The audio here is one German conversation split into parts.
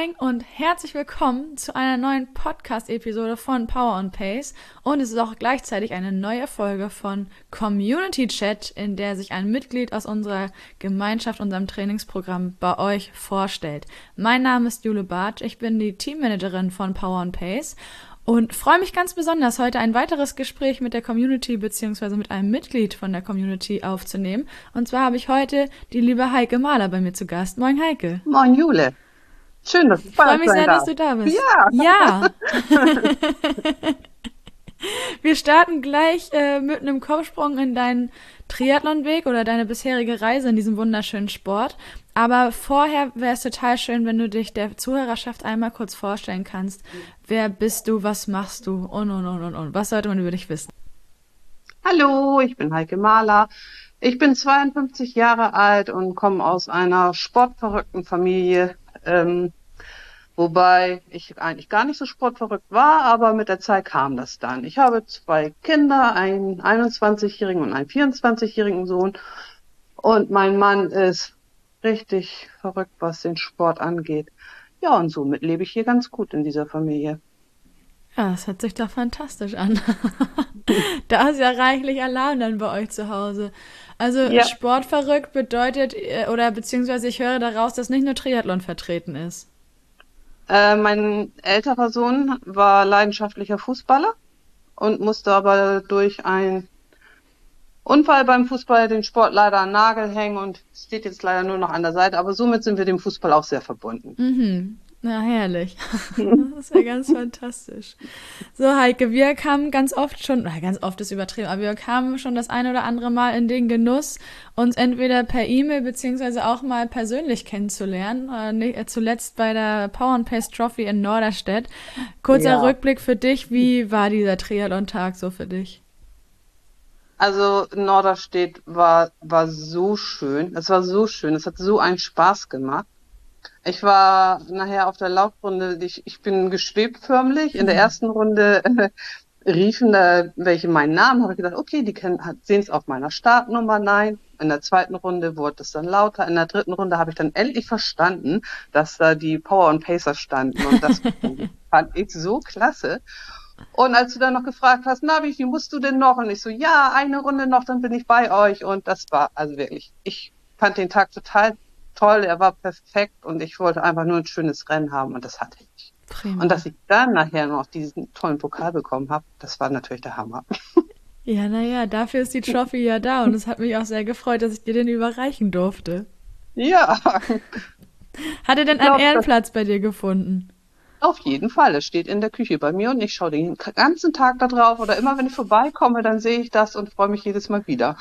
Moin und herzlich willkommen zu einer neuen Podcast-Episode von Power on Pace. Und es ist auch gleichzeitig eine neue Folge von Community Chat, in der sich ein Mitglied aus unserer Gemeinschaft, unserem Trainingsprogramm bei euch vorstellt. Mein Name ist Jule Bartsch, ich bin die Teammanagerin von Power on Pace und freue mich ganz besonders, heute ein weiteres Gespräch mit der Community bzw. mit einem Mitglied von der Community aufzunehmen. Und zwar habe ich heute die liebe Heike Mahler bei mir zu Gast. Moin Heike. Moin Jule. Schön, dass ich freue mich sehr, dass du da bist. Ja. Wir starten gleich mit einem Kopfsprung in deinen Triathlonweg oder deine bisherige Reise in diesem wunderschönen Sport. Aber vorher wäre es total schön, wenn du dich der Zuhörerschaft einmal kurz vorstellen kannst. Wer bist du, was machst du und. Was sollte man über dich wissen? Hallo, ich bin Heike Mahler. Ich bin 52 Jahre alt und komme aus einer sportverrückten Familie. Wobei ich eigentlich gar nicht so sportverrückt war, aber mit der Zeit kam das dann. Ich habe 2 Kinder, einen 21-jährigen und einen 24-jährigen Sohn. Und mein Mann ist richtig verrückt, was den Sport angeht. Ja, und somit lebe ich hier ganz gut in dieser Familie. Ja, das hört sich doch fantastisch an. Da ist ja reichlich Alarm dann bei euch zu Hause. Also ja. Sportverrückt bedeutet, oder beziehungsweise ich höre daraus, dass nicht nur Triathlon vertreten ist. Mein älterer Sohn war leidenschaftlicher Fußballer und musste aber durch einen Unfall beim Fußball den Sport leider an den Nagel hängen und steht jetzt leider nur noch an der Seite. Aber somit sind wir dem Fußball auch sehr verbunden. Mhm. Na, herrlich. Das ist ja ganz fantastisch. So, Heike, wir kamen ganz oft ist übertrieben, aber wir kamen schon das eine oder andere Mal in den Genuss, uns entweder per E-Mail beziehungsweise auch mal persönlich kennenzulernen. Zuletzt bei der Power and Pace Trophy in Norderstedt. Kurzer Rückblick für dich, wie war dieser Triathlon-Tag so für dich? Also Norderstedt war so schön. Es war so schön. Es hat so einen Spaß gemacht. Ich war nachher auf der Laufrunde, ich bin geschwebt förmlich. In der ersten Runde riefen da welche meinen Namen, habe ich gedacht, okay, die sehen es auf meiner Startnummer, nein. In der zweiten Runde wurde es dann lauter. In der dritten Runde habe ich dann endlich verstanden, dass da die Power und Pacer standen. Und das fand ich so klasse. Und als du dann noch gefragt hast, na, wie viel musst du denn noch? Und ich so, ja, eine Runde noch, dann bin ich bei euch. Und das war also wirklich, ich fand den Tag total toll, er war perfekt und ich wollte einfach nur ein schönes Rennen haben und das hatte ich. Prima. Und dass ich dann nachher noch diesen tollen Pokal bekommen habe, das war natürlich der Hammer. Ja, naja, dafür ist die Trophy ja da und es hat mich auch sehr gefreut, dass ich dir den überreichen durfte. Ja. Hat er denn einen Ehrenplatz bei dir gefunden? Auf jeden Fall, es steht in der Küche bei mir und ich schaue den ganzen Tag da drauf oder immer wenn ich vorbeikomme, dann sehe ich das und freue mich jedes Mal wieder.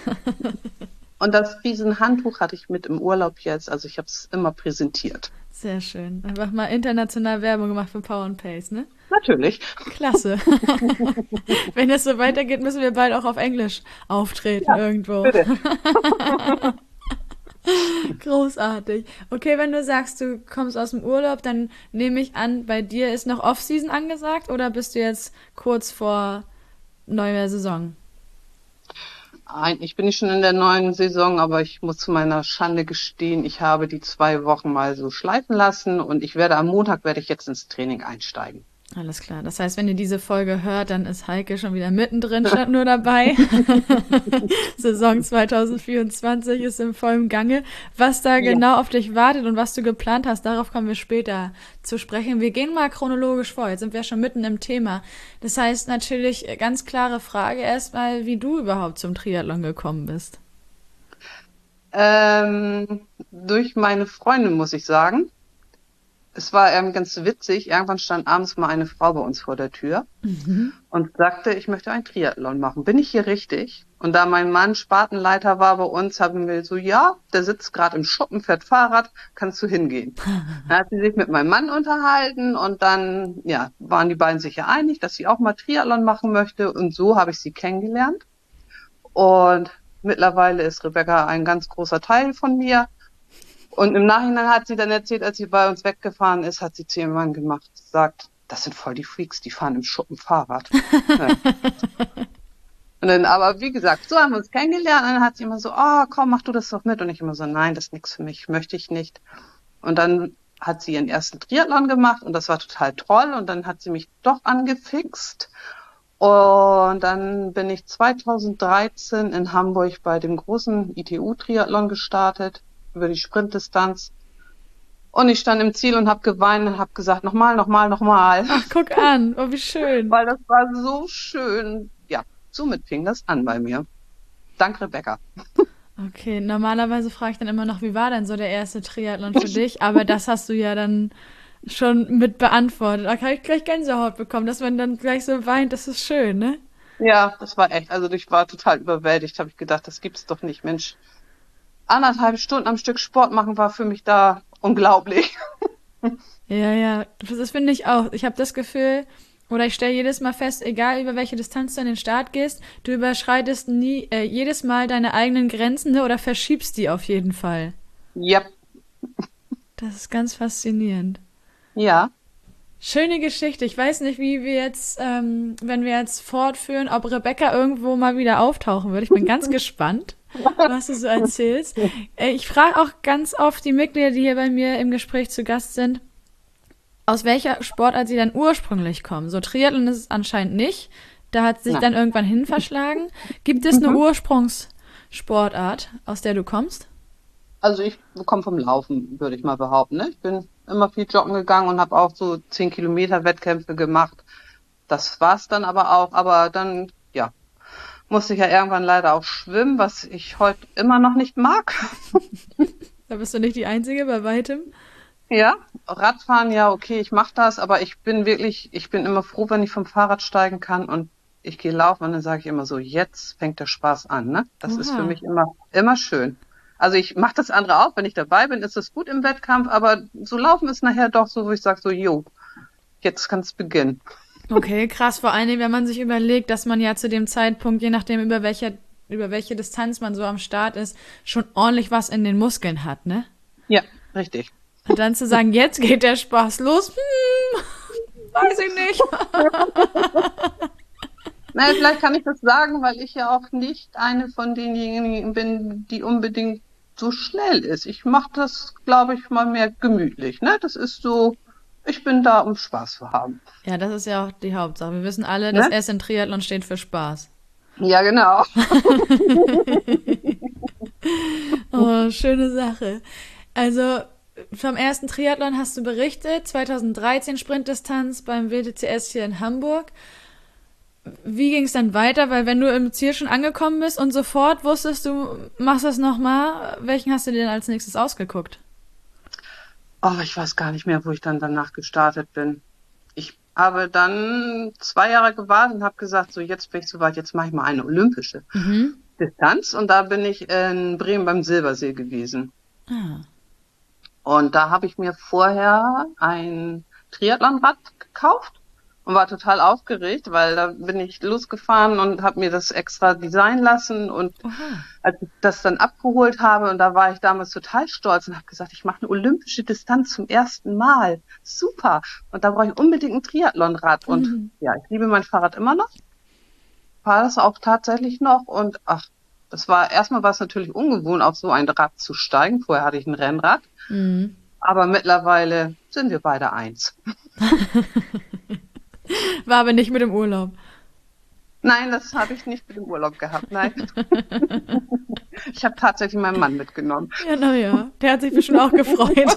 Und das Riesenhandtuch hatte ich mit im Urlaub jetzt, also ich habe es immer präsentiert. Sehr schön. Einfach mal international Werbung gemacht für Power and Pace, ne? Natürlich. Klasse. Wenn es so weitergeht, müssen wir bald auch auf Englisch auftreten irgendwo. Bitte. Großartig. Okay, wenn du sagst, du kommst aus dem Urlaub, dann nehme ich an, bei dir ist noch Off-Season angesagt oder bist du jetzt kurz vor neuer Saison? Ich bin nicht schon in der neuen Saison, aber ich muss zu meiner Schande gestehen, ich habe die 2 Wochen mal so schleifen lassen und am Montag werde ich jetzt ins Training einsteigen. Alles klar. Das heißt, wenn ihr diese Folge hört, dann ist Heike schon wieder mittendrin, statt nur dabei. Saison 2024 ist im vollen Gange. Was da genau auf dich wartet und was du geplant hast, darauf kommen wir später zu sprechen. Wir gehen mal chronologisch vor. Jetzt sind wir schon mitten im Thema. Das heißt natürlich, ganz klare Frage erstmal, wie du überhaupt zum Triathlon gekommen bist. Durch meine Freundin, muss ich sagen. Es war ganz witzig. Irgendwann stand abends mal eine Frau bei uns vor der Tür und sagte, ich möchte einen Triathlon machen. Bin ich hier richtig? Und da mein Mann Spartenleiter war bei uns, haben wir so, ja, der sitzt gerade im Schuppen, fährt Fahrrad, kannst du hingehen. Dann hat sie sich mit meinem Mann unterhalten und dann, waren die beiden sich ja einig, dass sie auch mal Triathlon machen möchte und so habe ich sie kennengelernt. Und mittlerweile ist Rebecca ein ganz großer Teil von mir. Und im Nachhinein hat sie dann erzählt, als sie bei uns weggefahren ist, hat sie zu ihrem Mann gesagt, das sind voll die Freaks, die fahren im Schuppen Fahrrad. Ja. Und dann, aber wie gesagt, so haben wir uns kennengelernt und dann hat sie immer so, komm, mach du das doch mit. Und ich immer so, nein, das ist nichts für mich, möchte ich nicht. Und dann hat sie ihren ersten Triathlon gemacht und das war total toll und dann hat sie mich doch angefixt. Und dann bin ich 2013 in Hamburg bei dem großen ITU-Triathlon gestartet, über die Sprintdistanz. Und ich stand im Ziel und habe geweint und habe gesagt, nochmal, nochmal, nochmal. Ach, guck an. Oh, wie schön. Weil das war so schön. Ja, somit fing das an bei mir. Dank Rebecca. Okay, normalerweise frage ich dann immer noch, wie war denn so der erste Triathlon für dich? Aber das hast du ja dann schon mit beantwortet. Da kann ich gleich Gänsehaut bekommen, dass man dann gleich so weint. Das ist schön, ne? Ja, das war echt. Also ich war total überwältigt. Habe ich gedacht, das gibt's doch nicht, Mensch. 1,5 Stunden am Stück Sport machen war für mich da unglaublich. Ja, ja, das finde ich auch. Ich habe das Gefühl, oder ich stelle jedes Mal fest, egal über welche Distanz du an den Start gehst, du überschreitest nie, jedes Mal deine eigenen Grenzen, ne, oder verschiebst die auf jeden Fall. Ja, Das ist ganz faszinierend. ja. Schöne Geschichte. Ich weiß nicht, wie wir jetzt, wenn wir jetzt fortführen, ob Rebecca irgendwo mal wieder auftauchen wird. Ich bin ganz gespannt, was du so erzählst. Ich frage auch ganz oft die Mitglieder, die hier bei mir im Gespräch zu Gast sind, aus welcher Sportart sie dann ursprünglich kommen. So Triathlon ist es anscheinend nicht. Da hat sich Nein. dann irgendwann hin verschlagen. Gibt es eine Ursprungssportart, aus der du kommst? Also ich komme vom Laufen, würde ich mal behaupten. Ne? Ich bin immer viel joggen gegangen und habe auch so 10 Kilometer Wettkämpfe gemacht. Das war's dann aber auch. Aber dann, ja, musste ich ja irgendwann leider auch schwimmen, was ich heute immer noch nicht mag. Da bist du nicht die Einzige bei weitem. Ja, Radfahren, ja, okay, ich mache das, aber ich bin immer froh, wenn ich vom Fahrrad steigen kann und ich gehe laufen und dann sage ich immer so, jetzt fängt der Spaß an, ne? Das ist für Oha. mich immer schön. Also ich mache das andere auch, wenn ich dabei bin, ist es gut im Wettkampf, aber so laufen ist nachher doch so, wo ich sage so, jo, jetzt kann's beginnen. Okay, krass. Vor allen Dingen, wenn man sich überlegt, dass man ja zu dem Zeitpunkt, je nachdem über welche Distanz man so am Start ist, schon ordentlich was in den Muskeln hat, ne? Ja, richtig. Und dann zu sagen, jetzt geht der Spaß los, weiß ich nicht. Naja, vielleicht kann ich das sagen, weil ich ja auch nicht eine von denjenigen bin, die unbedingt so schnell ist. Ich mache das, glaube ich, mal mehr gemütlich, ne? Das ist so, ich bin da, um Spaß zu haben, Ja, das ist ja auch die Hauptsache. Wir wissen alle, das ne? S in Triathlon steht für Spaß. Ja, genau. Oh, schöne Sache. Also vom ersten Triathlon hast du berichtet, 2013 Sprintdistanz beim WTCS hier in Hamburg. Wie ging es dann weiter? Weil wenn du im Ziel schon angekommen bist und sofort wusstest, du machst das nochmal, welchen hast du dir denn als nächstes ausgeguckt? Oh, ich weiß gar nicht mehr, wo ich dann danach gestartet bin. Ich habe dann 2 Jahre gewartet und habe gesagt, so jetzt bin ich soweit, jetzt mache ich mal eine olympische Mhm. Distanz und da bin ich in Bremen beim Silbersee gewesen. Ah. Und da habe ich mir vorher ein Triathlonrad gekauft und war total aufgeregt, weil da bin ich losgefahren und habe mir das extra designen lassen. Und Oha. als ich das dann abgeholt habe, und da war ich damals total stolz und habe gesagt, ich mache eine olympische Distanz zum ersten Mal. Super. Und da brauche ich unbedingt ein Triathlonrad. Und Mhm. ja, ich liebe mein Fahrrad immer noch, fahre das auch tatsächlich noch. Und ach, erstmal war es natürlich ungewohnt, auf so ein Rad zu steigen. Vorher hatte ich ein Rennrad. Mhm. Aber mittlerweile sind wir beide eins. War aber nicht mit dem Urlaub. Nein, das habe ich nicht mit dem Urlaub gehabt. Nein. Ich habe tatsächlich meinen Mann mitgenommen. Ja, naja, der hat sich bestimmt auch gefreut.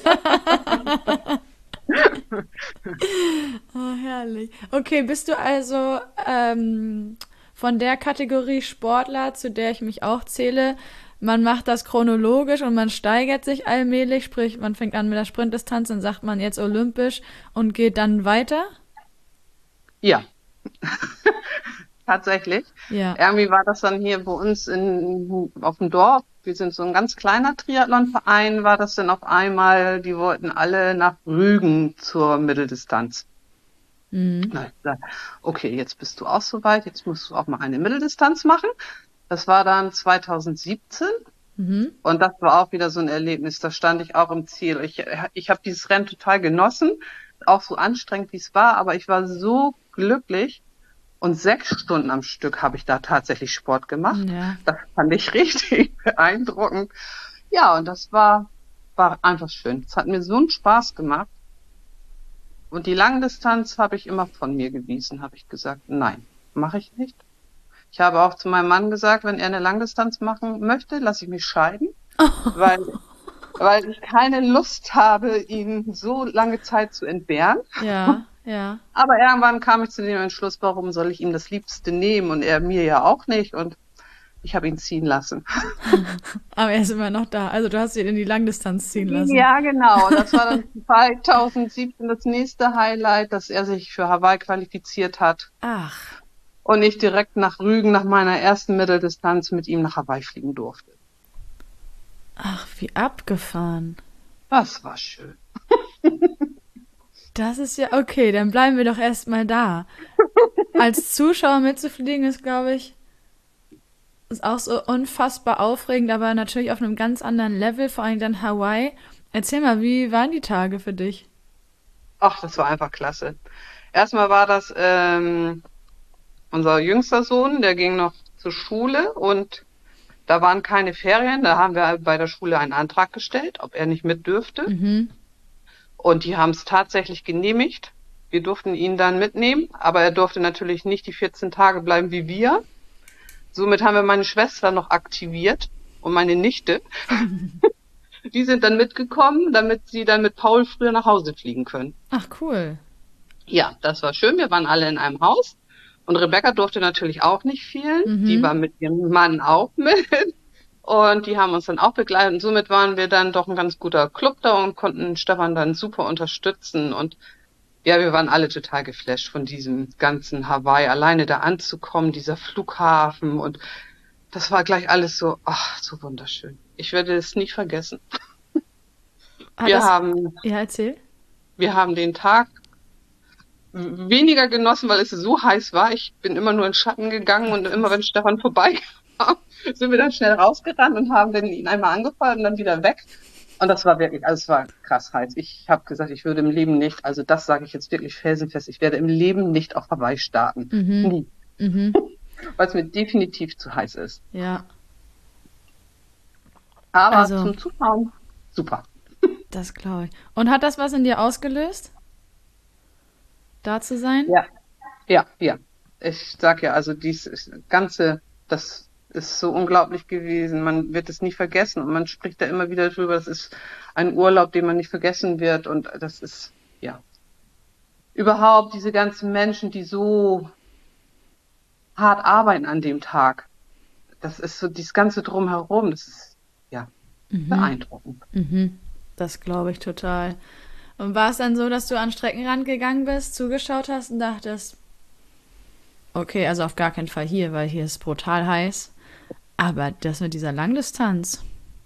Oh, herrlich. Okay, bist du also von der Kategorie Sportler, zu der ich mich auch zähle, man macht das chronologisch und man steigert sich allmählich, sprich, man fängt an mit der Sprintdistanz und sagt man jetzt olympisch und geht dann weiter? Ja, tatsächlich. Ja. Irgendwie war das dann hier bei uns auf dem Dorf. Wir sind so ein ganz kleiner Triathlonverein, war das dann auf einmal, die wollten alle nach Rügen zur Mitteldistanz. Mhm. Na, ich gesagt, okay, jetzt bist du auch soweit, jetzt musst du auch mal eine Mitteldistanz machen. Das war dann 2017 Mhm. und das war auch wieder so ein Erlebnis. Da stand ich auch im Ziel. Ich habe dieses Rennen total genossen, auch so anstrengend wie es war, aber ich war so glücklich und 6 Stunden am Stück habe ich da tatsächlich Sport gemacht. Ja. Das fand ich richtig beeindruckend. Ja, und das war war einfach schön. Es hat mir so einen Spaß gemacht. Und die Langdistanz habe ich immer von mir gewiesen, habe ich gesagt, nein, mache ich nicht. Ich habe auch zu meinem Mann gesagt, wenn er eine Langdistanz machen möchte, lasse ich mich scheiden, weil, weil ich keine Lust habe, ihn so lange Zeit zu entbehren. Ja, ja. Aber irgendwann kam ich zu dem Entschluss, warum soll ich ihm das Liebste nehmen und er mir ja auch nicht. Und ich habe ihn ziehen lassen. Aber er ist immer noch da. Also du hast ihn in die Langdistanz ziehen lassen. Ja, genau. Das war dann 2017 das nächste Highlight, dass er sich für Hawaii qualifiziert hat Ach, und ich direkt nach Rügen nach meiner ersten Mitteldistanz mit ihm nach Hawaii fliegen durfte. ach, wie abgefahren. Das war schön. Das ist ja okay, dann bleiben wir doch erstmal da. Als Zuschauer mitzufliegen ist, glaube ich, ist auch so unfassbar aufregend, aber natürlich auf einem ganz anderen Level, vor allem dann Hawaii. Erzähl mal, wie waren die Tage für dich? Ach, das war einfach klasse. Erstmal war das unser jüngster Sohn, der ging noch zur Schule und da waren keine Ferien. Da haben wir bei der Schule einen Antrag gestellt, ob er nicht mit dürfte. Mhm. Und die haben es tatsächlich genehmigt. Wir durften ihn dann mitnehmen, aber er durfte natürlich nicht die 14 Tage bleiben wie wir. Somit haben wir meine Schwester noch aktiviert und meine Nichte. Die sind dann mitgekommen, damit sie dann mit Paul früher nach Hause fliegen können. Ach, cool. Ja, das war schön. Wir waren alle in einem Haus. Und Rebecca durfte natürlich auch nicht fehlen. Die war mit ihrem Mann auch mit. Und die haben uns dann auch begleitet. Und somit waren wir dann doch ein ganz guter Club da und konnten Stefan dann super unterstützen. Und ja, wir waren alle total geflasht von diesem ganzen Hawaii. Alleine da anzukommen, dieser Flughafen. Und das war gleich alles so, ach, so wunderschön. Ich werde es nie vergessen. Hat Wir das, haben, ja, erzähl. wir haben den Tag weniger genossen, weil es so heiß war. Ich bin immer nur in Schatten gegangen und immer wenn Stefan vorbeikam, sind wir dann schnell rausgerannt und haben dann ihn einmal angefeuert und dann wieder weg. Und das war wirklich, also es war krass heiß. Ich habe gesagt, ich würde im Leben nicht, also das sage ich jetzt wirklich felsenfest, ich werde im Leben nicht auf Hawaii starten. Nie. Mhm. Weil es mir definitiv zu heiß ist. Ja, Aber also, zum Zuschauen, super. das glaube ich. Und hat das was in dir ausgelöst, da zu sein? Ja, ja, ja. Ich sag ja, also dieses Ganze, das ist so unglaublich gewesen. Man wird es nie vergessen und man spricht da immer wieder drüber. Das ist ein Urlaub, den man nicht vergessen wird und das ist, ja, überhaupt diese ganzen Menschen, die so hart arbeiten an dem Tag. Das ist so dieses ganze Drumherum, das ist, ja, beeindruckend. Mhm. Das glaube ich total. Und war es dann so, dass du an den Streckenrand gegangen bist, zugeschaut hast und dachtest, okay, also auf gar keinen Fall hier, weil hier ist brutal heiß. Aber das mit dieser Langdistanz.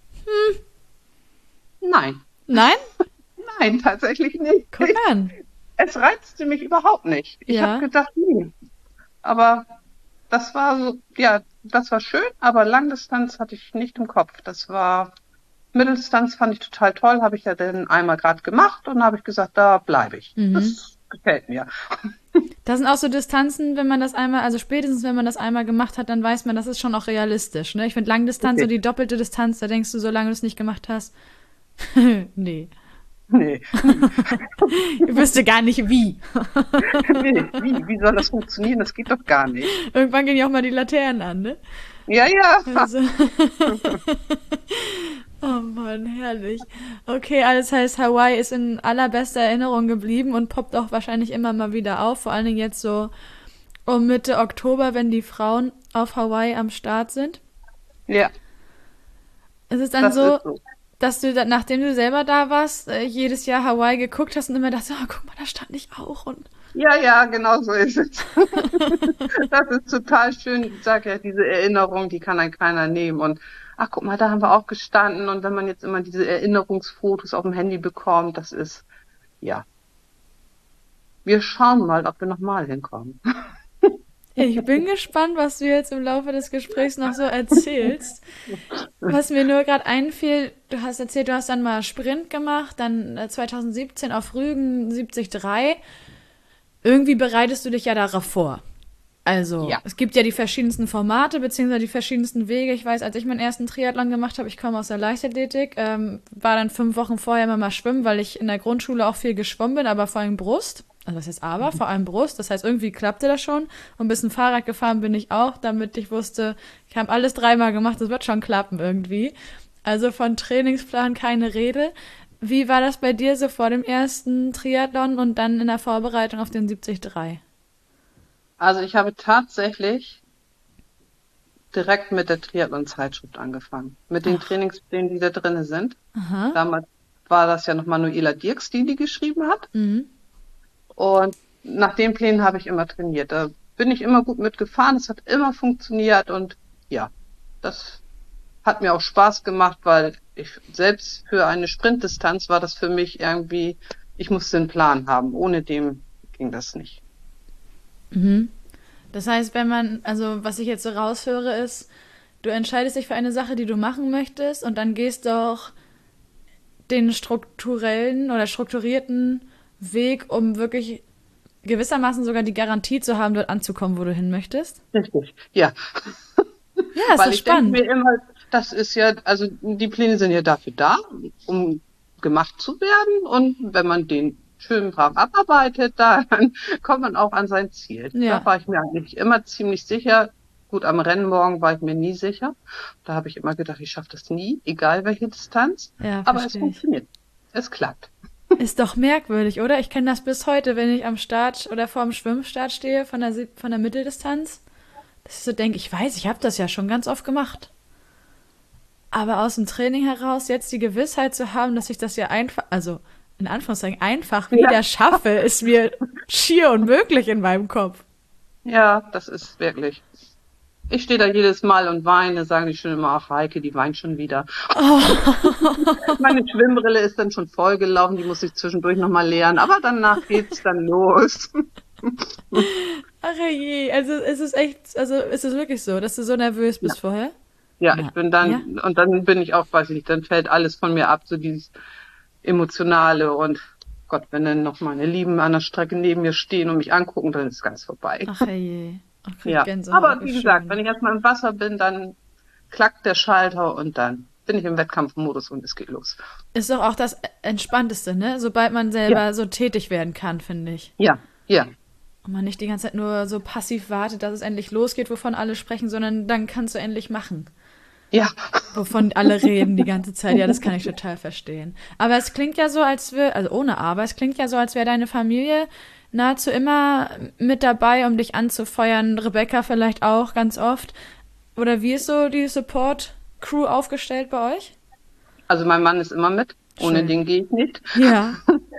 Nein, Nein? nein, tatsächlich nicht. Guck an. Es reizte mich überhaupt nicht. Ich Ja. habe gedacht, nee. Aber das war so, ja, das war schön, aber Langdistanz hatte ich nicht im Kopf. Das war, Mitteldistanz fand ich total toll, habe ich ja dann einmal gerade gemacht und habe ich gesagt, da bleibe ich. Das gefällt mir. Das sind auch so Distanzen, wenn man das einmal, also spätestens wenn man das einmal gemacht hat, dann weiß man, das ist schon auch realistisch. Ne? Ich finde Langdistanz Okay. so die doppelte Distanz, da denkst du, solange du es nicht gemacht hast, nee. Nee, Ich wüsste gar nicht wie. nee, wie soll das funktionieren? Das geht doch gar nicht. Irgendwann gehen ja auch mal die Laternen an, ne? Ja, ja, Also. Oh Mann, herrlich. Okay, also das heißt, Hawaii ist in allerbester Erinnerung geblieben und poppt auch wahrscheinlich immer mal wieder auf. Vor allen Dingen jetzt so um Mitte Oktober, wenn die Frauen auf Hawaii am Start sind. ja, Es ist dann das so, ist so. dass du, nachdem du selber da warst, jedes Jahr Hawaii geguckt hast und immer dachtest, oh, guck mal, da stand ich auch. Und Ja, ja, genau so ist es. Das ist total schön. Ich sag ja, diese Erinnerung, die kann ein keiner nehmen. Und ach, guck mal, da haben wir auch gestanden. Und wenn man jetzt immer diese Erinnerungsfotos auf dem Handy bekommt, das ist, ja. Wir schauen mal, ob wir nochmal hinkommen. ich bin gespannt, was du jetzt im Laufe des Gesprächs noch so erzählst. Was mir nur gerade einfiel, du hast erzählt, du hast dann mal Sprint gemacht, dann 2017 auf Rügen 73. Irgendwie bereitest du dich ja darauf vor. Also, Ja. es gibt ja die verschiedensten Formate, beziehungsweise die verschiedensten Wege. Ich weiß, als ich meinen ersten Triathlon gemacht habe, ich komme aus der Leichtathletik, war dann 5 Wochen vorher immer mal schwimmen, weil ich in der Grundschule auch viel geschwommen bin, aber vor allem Brust. Also was jetzt aber, vor allem Brust. Das heißt, irgendwie klappte das schon. Und ein bisschen Fahrrad gefahren bin ich auch, damit ich wusste, ich habe alles 3-mal gemacht, das wird schon klappen irgendwie. Also von Trainingsplan keine Rede. Wie war das bei dir so vor dem ersten Triathlon und dann in der Vorbereitung auf den 73? Also ich habe tatsächlich direkt mit der Triathlon-Zeitschrift angefangen. Mit den Ach, Trainingsplänen, die da drin sind. aha. Damals war das ja noch Manuela Dirks, die geschrieben hat. Mhm. Und nach den Plänen habe ich immer trainiert. Da bin ich immer gut mitgefahren. Es hat immer funktioniert. Und ja, das hat mir auch Spaß gemacht, weil ich selbst für eine Sprintdistanz war das für mich irgendwie, ich musste einen Plan haben. Ohne dem ging das nicht. Mhm. Das heißt, wenn man, also was ich jetzt so raushöre, ist, du entscheidest dich für eine Sache, die du machen möchtest und dann gehst du auch den strukturellen oder strukturierten Weg, um wirklich gewissermaßen sogar die Garantie zu haben, dort anzukommen, wo du hin möchtest. Richtig. Ja, Ja, ist weil doch ich denke spannend. mir immer, das ist ja, also die Pläne sind ja dafür da, um gemacht zu werden. Und wenn man den schön brav abarbeitet, dann kommt man auch an sein Ziel. Da Ja, war ich mir eigentlich immer ziemlich sicher. Gut, am Rennmorgen war ich mir nie sicher. Da habe ich immer gedacht, ich schaffe das nie, egal welche Distanz. ja, Aber es verstehe ich. funktioniert. Es klappt. Ist doch merkwürdig, oder? Ich kenne das bis heute, wenn ich am Start oder vorm Schwimmstart stehe von der Mitteldistanz, dass ich so denke, ich weiß, ich habe das ja schon ganz oft gemacht. Aber aus dem Training heraus jetzt die Gewissheit zu haben, dass ich das ja einfach, also in Anführungszeichen einfach Ja, wieder schaffe, ist mir schier unmöglich in meinem Kopf. ja, das ist wirklich. Ich stehe da jedes Mal und weine, sagen die schon immer, ach Heike, die weint schon wieder. Meine Schwimmbrille ist dann schon vollgelaufen, die muss ich zwischendurch nochmal leeren, aber danach geht's dann los. Ach je, also es ist echt, also ist es wirklich so, dass du so nervös Ja, bist vorher? ja, Na, ich bin ja? dann, und dann bin ich auch, weiß ich nicht, dann fällt alles von mir ab, so dieses Emotionale und Gott, wenn dann noch meine Lieben an der Strecke neben mir stehen und mich angucken, dann ist ganz vorbei. Ach je. Ach, krieg Ja, Gänsehaut, aber wie wie gesagt, wenn schön. ich erstmal im Wasser bin, dann klackt der Schalter und dann bin ich im Wettkampfmodus und es geht los. Ist doch auch das Entspannteste, ne? Sobald man Ja, selber so tätig werden kann, finde ich. ja, ja, Und man nicht die ganze Zeit nur so passiv wartet, dass es endlich losgeht, wovon alle sprechen, sondern dann kannst du endlich machen. ja. Wovon alle reden die ganze Zeit. Ja, das kann ich total verstehen. Aber es klingt ja so, als wäre, also ohne Aber, es klingt ja so, als wäre deine Familie nahezu immer mit dabei, um dich anzufeuern. Rebecca vielleicht auch ganz oft. Oder wie ist so die Support-Crew aufgestellt bei euch? Also mein Mann ist immer mit. Ohne Schön. den gehe ich nicht. Ja.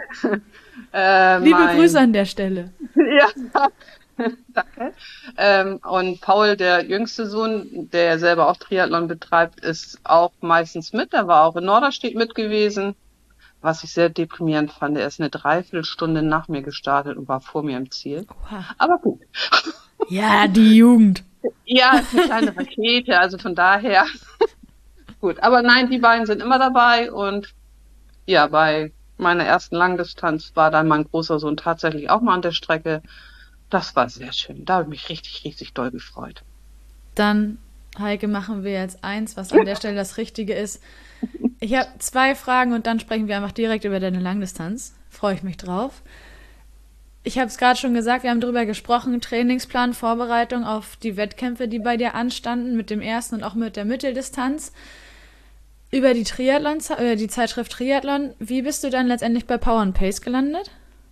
Liebe Grüße Mein, an der Stelle. ja, danke. Und Paul, der jüngste Sohn, der selber auch Triathlon betreibt, ist auch meistens mit. Der war auch in Norderstedt mit gewesen, was ich sehr deprimierend fand. Er ist eine Dreiviertelstunde nach mir gestartet und war vor mir im Ziel. Oha. Aber gut. Ja, die Jugend. Ja, ist eine kleine Rakete, also von daher gut. Aber nein, die beiden sind immer dabei und ja, bei meiner ersten Langdistanz war dann mein großer Sohn tatsächlich auch mal an der Strecke. Das war sehr schön. Da habe ich mich richtig, richtig doll gefreut. Dann, Heike, machen wir jetzt eins, was an der Stelle das Richtige ist. Ich habe 2 Fragen und dann sprechen wir einfach direkt über deine Langdistanz. Freue ich mich drauf. Ich habe es gerade schon gesagt, wir haben darüber gesprochen, Trainingsplan, Vorbereitung auf die Wettkämpfe, die bei dir anstanden, mit dem ersten und auch mit der Mitteldistanz. Über die Zeitschrift Triathlon, wie bist du dann letztendlich bei Power and Pace gelandet?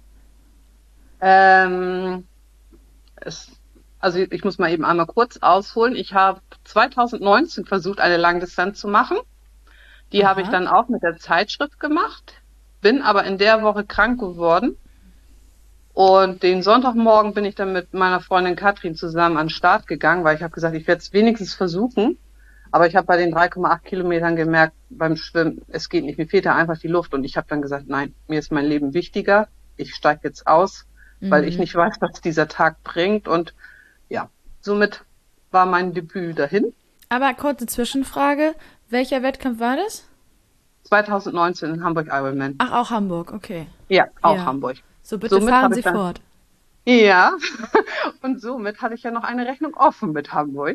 Ähm, es, also ich muss mal eben einmal kurz ausholen. Ich habe 2019 versucht, eine Langdistanz zu machen. Die habe ich Aha. dann auch mit der Zeitschrift gemacht, bin aber in der Woche krank geworden. Und den Sonntagmorgen bin ich dann mit meiner Freundin Katrin zusammen an den Start gegangen, weil ich habe gesagt, ich werde es wenigstens versuchen. Aber ich habe bei den 3,8 Kilometern gemerkt, beim Schwimmen, es geht nicht, mir fehlt da einfach die Luft. Und ich habe dann gesagt, nein, mir ist mein Leben wichtiger. Ich steige jetzt aus, weil ich Mhm. nicht weiß, was dieser Tag bringt. Und ja, somit war mein Debüt dahin. Aber kurze Zwischenfrage, welcher Wettkampf war das? 2019 in Hamburg Ironman. Ach, auch Hamburg, okay. Ja, auch Ja. Hamburg. So, bitte Somit fahren habe Sie ich dann fort. Ja, und somit hatte ich ja noch eine Rechnung offen mit Hamburg.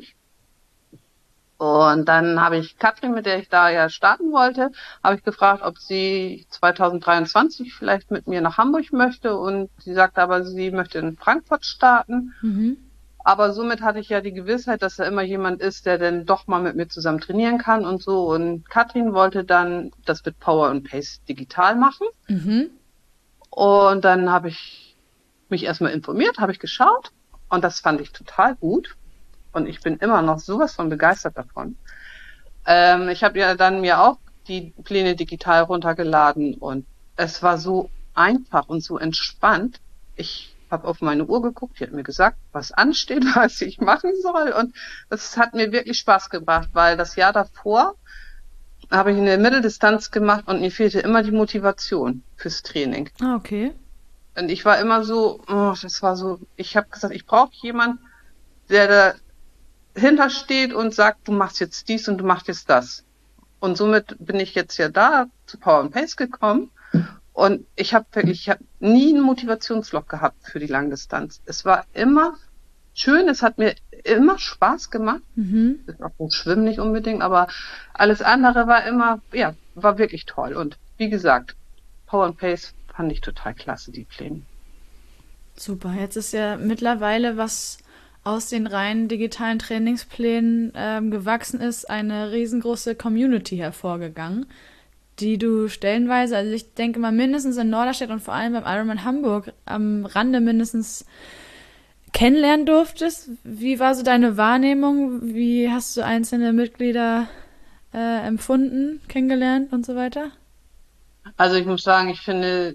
Und dann habe ich Katrin, mit der ich da ja starten wollte, habe ich gefragt, ob sie 2023 vielleicht mit mir nach Hamburg möchte. Und sie sagte aber, sie möchte in Frankfurt starten. Mhm. Aber somit hatte ich ja die Gewissheit, dass da immer jemand ist, der dann doch mal mit mir zusammen trainieren kann und so. Und Katrin wollte dann das mit Power und Pace digital machen. Mhm. Und dann habe ich mich erstmal informiert, habe ich geschaut. Und das fand ich total gut. Und ich bin immer noch sowas von begeistert davon. Ich habe ja dann mir auch die Pläne digital runtergeladen und es war so einfach und so entspannt. Ich habe auf meine Uhr geguckt, die hat mir gesagt, was ansteht, was ich machen soll und es hat mir wirklich Spaß gebracht, weil das Jahr davor habe ich eine Mitteldistanz gemacht und mir fehlte immer die Motivation fürs Training. Ah, okay. Und ich war immer so, das war so, ich habe gesagt, ich brauche jemanden, der dahinter steht und sagt, du machst jetzt dies und du machst jetzt das. Und somit bin ich jetzt ja da zu Power and Pace gekommen. Und ich habe nie ein Motivationsloch gehabt für die Langdistanz. Es war immer schön, es hat mir immer Spaß gemacht. Mhm. Auch das Schwimmen nicht unbedingt, aber alles andere war immer, ja, war wirklich toll. Und wie gesagt, Power and Pace fand ich total klasse, die Pläne. Super. Jetzt ist ja mittlerweile, was aus den reinen digitalen Trainingsplänen gewachsen ist, eine riesengroße Community hervorgegangen, die du stellenweise, also ich denke mal mindestens in Norderstedt und vor allem beim Ironman Hamburg am Rande mindestens kennenlernen durftest. Wie war so deine Wahrnehmung? Wie hast du einzelne Mitglieder empfunden, kennengelernt und so weiter? Also ich muss sagen, ich finde,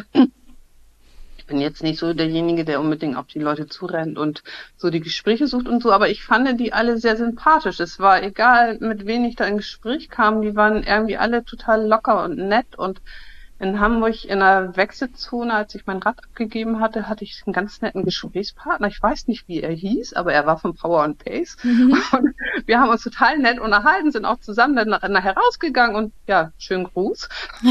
ich bin jetzt nicht so derjenige, der unbedingt auf die Leute zurennt und so die Gespräche sucht und so, aber ich fand die alle sehr sympathisch. Es war egal, mit wem ich da in Gespräch kam, die waren irgendwie alle total locker und nett. Und in Hamburg in der Wechselzone, als ich mein Rad abgegeben hatte, hatte ich einen ganz netten Gesprächspartner. Ich weiß nicht, wie er hieß, aber er war von Power and Pace. Mhm. Und wir haben uns total nett unterhalten, sind auch zusammen dann nachher rausgegangen und ja, schönen Gruß.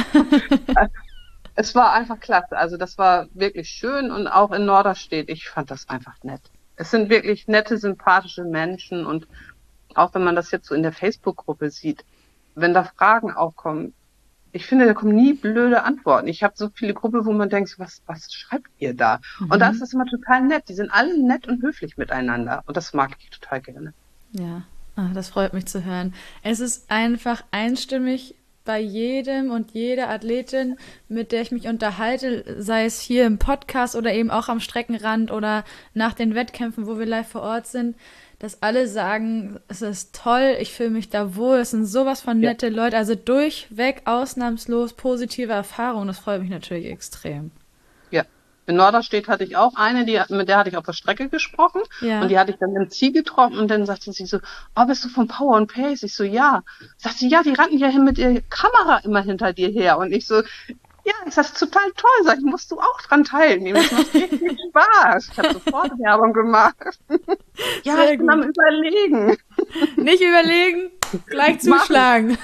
Es war einfach klasse. Also das war wirklich schön und auch in Norderstedt, ich fand das einfach nett. Es sind wirklich nette, sympathische Menschen und auch wenn man das jetzt so in der Facebook-Gruppe sieht, wenn da Fragen aufkommen, ich finde, da kommen nie blöde Antworten. Ich habe so viele Gruppen, wo man denkt, so, was schreibt ihr da? Und da ist Mhm. das immer total nett. Die sind alle nett und höflich miteinander und das mag ich total gerne. Ja, ah, das freut mich zu hören. Es ist einfach einstimmig bei jedem und jeder Athletin, mit der ich mich unterhalte, sei es hier im Podcast oder eben auch am Streckenrand oder nach den Wettkämpfen, wo wir live vor Ort sind, dass alle sagen, es ist toll, ich fühle mich da wohl, es sind sowas von Ja. nette Leute, also durchweg ausnahmslos positive Erfahrungen, das freut mich natürlich extrem. Ja. In Norderstedt hatte ich auch eine, mit der hatte ich auf der Strecke gesprochen und Ja. die hatte ich dann im Ziel getroffen und dann sagte sie so, oh, bist du von Power and Pace? Ich so, ja. Sagt sie, ja, die rannten ja hin mit ihrer Kamera immer hinter dir her. Und ich so, ja, das ist total toll. Sag ich, musst du auch dran teilnehmen. Das macht richtig Spaß. Ich habe sofort Werbung gemacht. Ja, ich Sehr bin am gut. Überlegen. Nicht überlegen, gleich Mach ich. zuschlagen.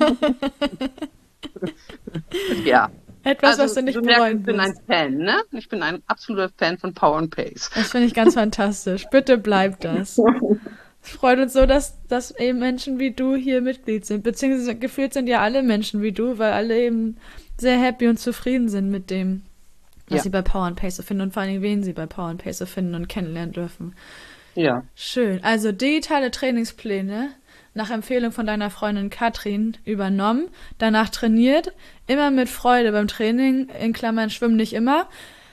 Ja. Etwas, was Also du du nicht merkst, ich bereuen bin ein wirst. Fan, ne? Ich bin ein absoluter Fan von Power and Pace. Das finde ich ganz fantastisch. Bitte bleib das. Es freut uns so, dass eben Menschen wie du hier Mitglied sind. Beziehungsweise gefühlt sind ja alle Menschen wie du, weil alle eben sehr happy und zufrieden sind mit dem, was Ja, sie bei Power and Pace so finden und vor allen Dingen, wen sie bei Power and Pace so finden und kennenlernen dürfen. ja. Schön. Also digitale Trainingspläne nach Empfehlung von deiner Freundin Katrin übernommen, danach trainiert, immer mit Freude beim Training, in Klammern Schwimmen nicht immer.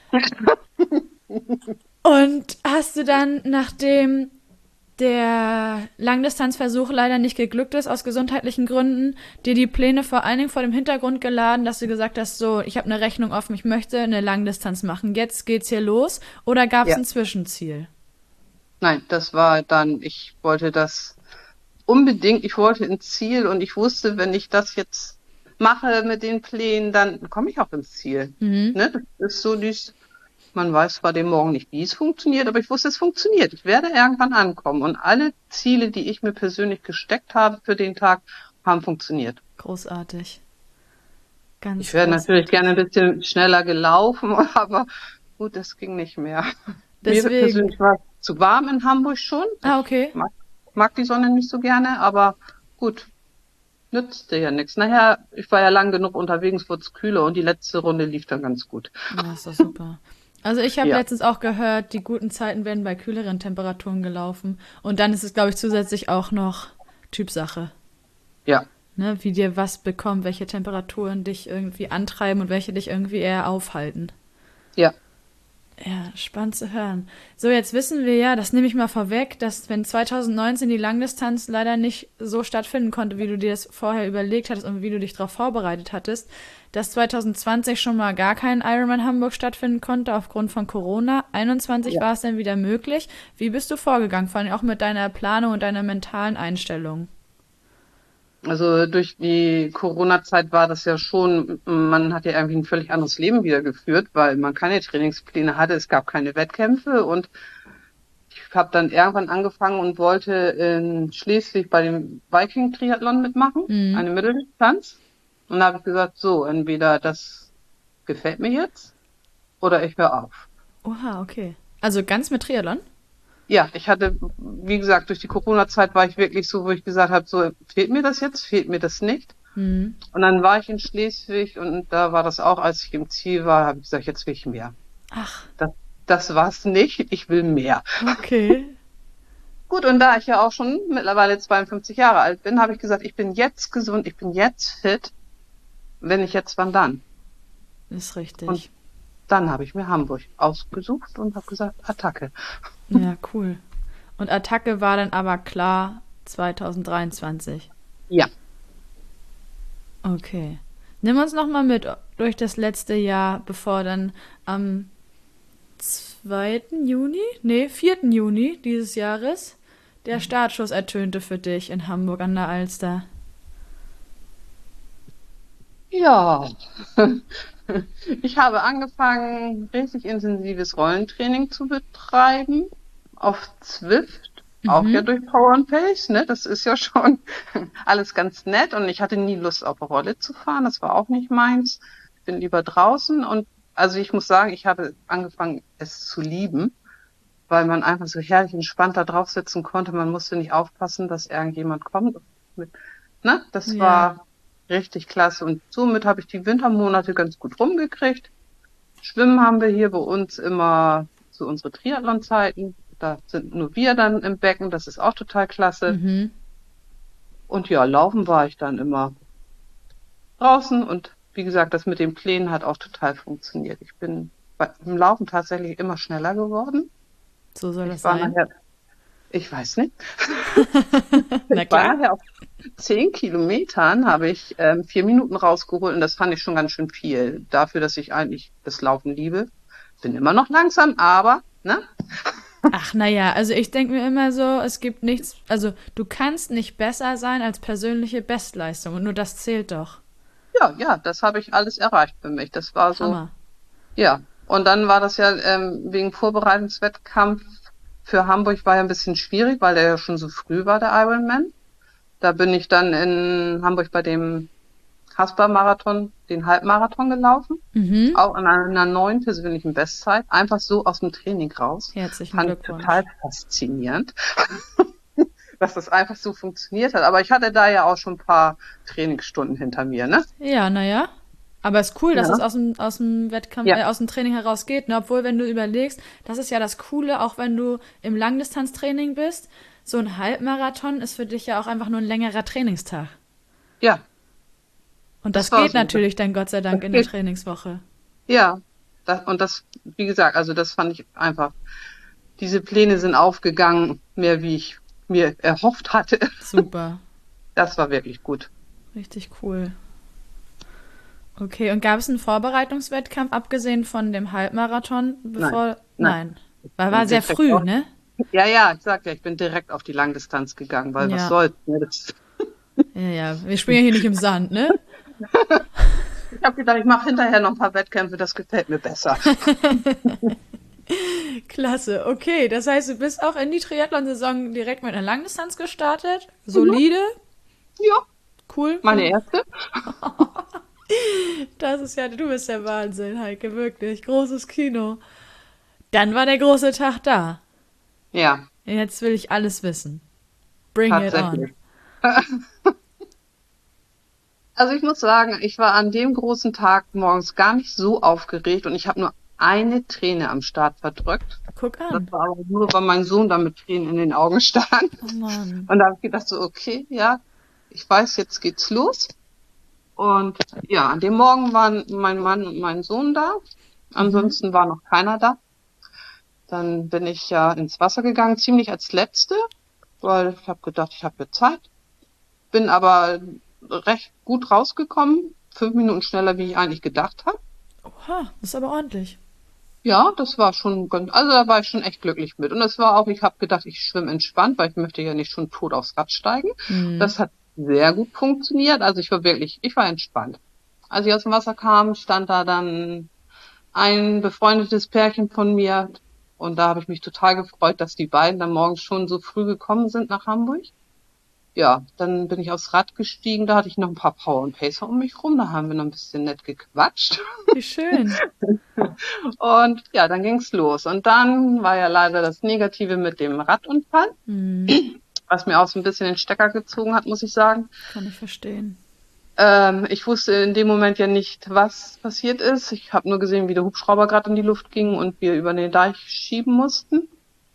Und hast du dann, nachdem der Langdistanzversuch leider nicht geglückt ist, aus gesundheitlichen Gründen, dir die Pläne vor allen Dingen vor dem Hintergrund geladen, dass du gesagt hast, so, ich habe eine Rechnung offen, ich möchte eine Langdistanz machen, jetzt geht's hier los? Oder gab es Ja. ein Zwischenziel? Nein, das war dann, ich wollte das unbedingt, ich wollte ins Ziel und ich wusste, wenn ich das jetzt mache mit den Plänen, dann komme ich auch ins Ziel. Mhm. Ne? Das ist so dies, man weiß zwar den Morgen nicht, wie es funktioniert, aber ich wusste, es funktioniert. Ich werde irgendwann ankommen und alle Ziele, die ich mir persönlich gesteckt habe für den Tag, haben funktioniert. Großartig. Ich Ganz wäre natürlich großartig. gerne ein bisschen schneller gelaufen, aber gut, das ging nicht mehr. Mir Deswegen. persönlich war es zu warm in Hamburg schon. Ah, Ich okay. mag die Sonne nicht so gerne, aber gut, nützte ja nichts. Nachher, ich war ja lang genug unterwegs, wurde es kühler und die letzte Runde lief dann ganz gut. Ja, ist doch super. Also ich habe Ja, letztens auch gehört, die guten Zeiten werden bei kühleren Temperaturen gelaufen. Und dann ist es, glaube ich, zusätzlich auch noch Typsache. ja, Ne? Wie dir was bekommt, welche Temperaturen dich irgendwie antreiben und welche dich irgendwie eher aufhalten. ja. Ja, spannend zu hören. So, jetzt wissen wir ja, das nehme ich mal vorweg, dass wenn 2019 die Langdistanz leider nicht so stattfinden konnte, wie du dir das vorher überlegt hattest und wie du dich darauf vorbereitet hattest, dass 2020 schon mal gar kein Ironman Hamburg stattfinden konnte aufgrund von Corona. 21 Ja. war es dann wieder möglich. Wie bist du vorgegangen, vor allem auch mit deiner Planung und deiner mentalen Einstellung? Also durch die Corona-Zeit war das ja schon, man hat ja irgendwie ein völlig anderes Leben wieder geführt, weil man keine Trainingspläne hatte, es gab keine Wettkämpfe und ich habe dann irgendwann angefangen und wollte in Schleswig bei dem Viking-Triathlon mitmachen, Mhm. eine Mitteldistanz. Und da habe ich gesagt, so, entweder das gefällt mir jetzt oder ich höre auf. Oha, okay. Also ganz mit Triathlon? Ja, ich hatte, wie gesagt, durch die Corona-Zeit war ich wirklich so, wo ich gesagt habe, so, fehlt mir das jetzt, fehlt mir das nicht? Mhm. Und dann war ich in Schleswig und da war das auch, als ich im Ziel war, habe ich gesagt, jetzt will ich mehr. Ach, Das, das war's nicht, ich will mehr. okay. Gut, und da ich ja auch schon mittlerweile 52 Jahre alt bin, habe ich gesagt, ich bin jetzt gesund, ich bin jetzt fit. Wenn nicht jetzt, wann dann? Ist Und richtig. dann habe ich mir Hamburg ausgesucht und habe gesagt, Attacke. Ja, cool. Und Attacke war dann aber klar 2023. Ja, Okay. Nimm uns noch mal mit durch das letzte Jahr, bevor dann am 2. Juni, nee, 4. Juni dieses Jahres der Startschuss ertönte für dich in Hamburg an der Alster. ja. Ich habe angefangen, richtig intensives Rollentraining zu betreiben auf Zwift, auch ja Mhm. durch Power and Pace, ne? Das ist ja schon alles ganz nett und ich hatte nie Lust auf Rolle zu fahren, das war auch nicht meins. Ich bin lieber draußen und also ich muss sagen, ich habe angefangen, es zu lieben, weil man einfach so herrlich entspannt da drauf sitzen konnte. Man musste nicht aufpassen, dass irgendjemand kommt. Mit, ne? Das Ja. war richtig klasse. Und somit habe ich die Wintermonate ganz gut rumgekriegt. Schwimmen haben wir hier bei uns immer so unsere Triathlon-Zeiten. Da sind nur wir dann im Becken. Das ist auch total klasse. Mhm. Und ja, laufen war ich dann immer draußen. Und wie gesagt, das mit den Plänen hat auch total funktioniert. Ich bin im Laufen tatsächlich immer schneller geworden. So soll das Ich war sein. nachher, ich weiß nicht, Na ich war klar. nachher auf 10 Kilometern, habe ich 4 Minuten rausgeholt und das fand ich schon ganz schön viel. Dafür, dass ich eigentlich das Laufen liebe. Bin immer noch langsam, aber, ne? Ach, naja, also ich denke mir immer so, es gibt nichts, also du kannst nicht besser sein als persönliche Bestleistung und nur das zählt doch. Ja, ja, das habe ich alles erreicht für mich. Das war so, Hammer. ja. Und dann war das ja wegen Vorbereitungswettkampf für Hamburg war ja ein bisschen schwierig, weil der ja schon so früh war, der Ironman. Da bin ich dann in Hamburg bei dem Haspa-Marathon, den Halbmarathon gelaufen. Mhm. Auch an einer neuen persönlichen Bestzeit. Einfach so aus dem Training raus. Herzlichen Fand ich total Glückwunsch. faszinierend, dass das einfach so funktioniert hat. Aber ich hatte da ja auch schon ein paar Trainingsstunden hinter mir, ne? Ja, naja. Aber es ist cool, dass es Ja. aus dem Wettkampf, Ja, aus dem Training herausgeht. Ne? Obwohl, wenn du überlegst, das ist ja das Coole, auch wenn du im Langdistanztraining bist, so ein Halbmarathon ist für dich ja auch einfach nur ein längerer Trainingstag. ja, Und das das war geht so. natürlich dann Gott sei Das Dank in der geht. Trainingswoche. Ja. Und das, wie gesagt, also das fand ich einfach. Diese Pläne sind aufgegangen, mehr wie ich mir erhofft hatte. Super. Das war wirklich gut. Richtig cool. Okay, und gab es einen Vorbereitungswettkampf, abgesehen von dem Halbmarathon, Nein, bevor. nein. Nein. Ich Weil war bin sehr direkt früh, auf, ne? ja, ja, ich sag ja, ich bin direkt auf die Langdistanz gegangen, weil was Ja. soll's, ne? Das, Ja, ja. Wir spielen ja hier nicht im Sand, ne? ich habe gedacht, ich mache hinterher noch ein paar Wettkämpfe, das gefällt mir besser. Klasse. Okay, das heißt, du bist auch in die Triathlon-Saison direkt mit einer Langdistanz gestartet. Mhm. Solide. Ja, Cool. meine erste. Das ist ja, du bist der Wahnsinn, Heike, wirklich. Großes Kino. Dann war der große Tag da. Ja, Jetzt will ich alles wissen. Bring it on. tatsächlich. Also ich muss sagen, ich war an dem großen Tag morgens gar nicht so aufgeregt und ich habe nur eine Träne am Start verdrückt. Guck Das an. war aber nur, weil mein Sohn da mit Tränen in den Augen stand. Oh Mann. Und da habe ich gedacht so, okay, ja, ich weiß, jetzt geht's los. Und ja, an dem Morgen waren mein Mann und mein Sohn da. Ansonsten war noch keiner da. Dann bin ich ja ins Wasser gegangen, ziemlich als Letzte, weil ich habe gedacht, ich habe jetzt Zeit. Bin aber recht gut rausgekommen, 5 Minuten schneller, wie ich eigentlich gedacht habe. Oha, das ist aber ordentlich. Ja, das war schon ganz, also da war ich schon echt glücklich mit. Und es war auch, ich habe gedacht, ich schwimme entspannt, weil ich möchte ja nicht schon tot aufs Rad steigen. Das hat sehr gut funktioniert. Also ich war entspannt. Als ich aus dem Wasser kam, stand da dann ein befreundetes Pärchen von mir. Und da habe ich mich total gefreut, dass die beiden dann morgens schon so früh gekommen sind nach Hamburg. Ja, dann bin ich aufs Rad gestiegen, da hatte ich noch ein paar Power und Pacer um mich rum, da haben wir noch ein bisschen nett gequatscht. Wie schön. Und ja, dann ging's los. Und dann war ja leider das Negative mit dem Radunfall, was mir auch so ein bisschen den Stecker gezogen hat, muss ich sagen. Kann ich verstehen. Ich wusste in dem Moment ja nicht, was passiert ist. Ich habe nur gesehen, wie der Hubschrauber gerade in die Luft ging und wir über den Deich schieben mussten.